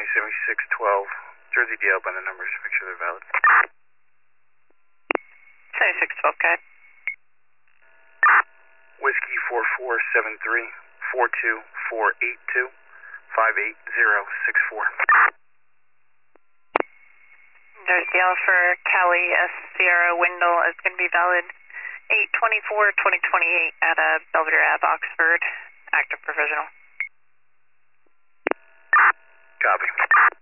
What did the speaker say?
7612, Jersey DL by the numbers, make sure they're valid. 7612, okay. Whiskey 4473, 42482, 58064. Jersey DL for Cali S Sierra Wendell is going to be valid 8/24/2028 at Belvedere Ave, Oxford. Active provisional. Copy.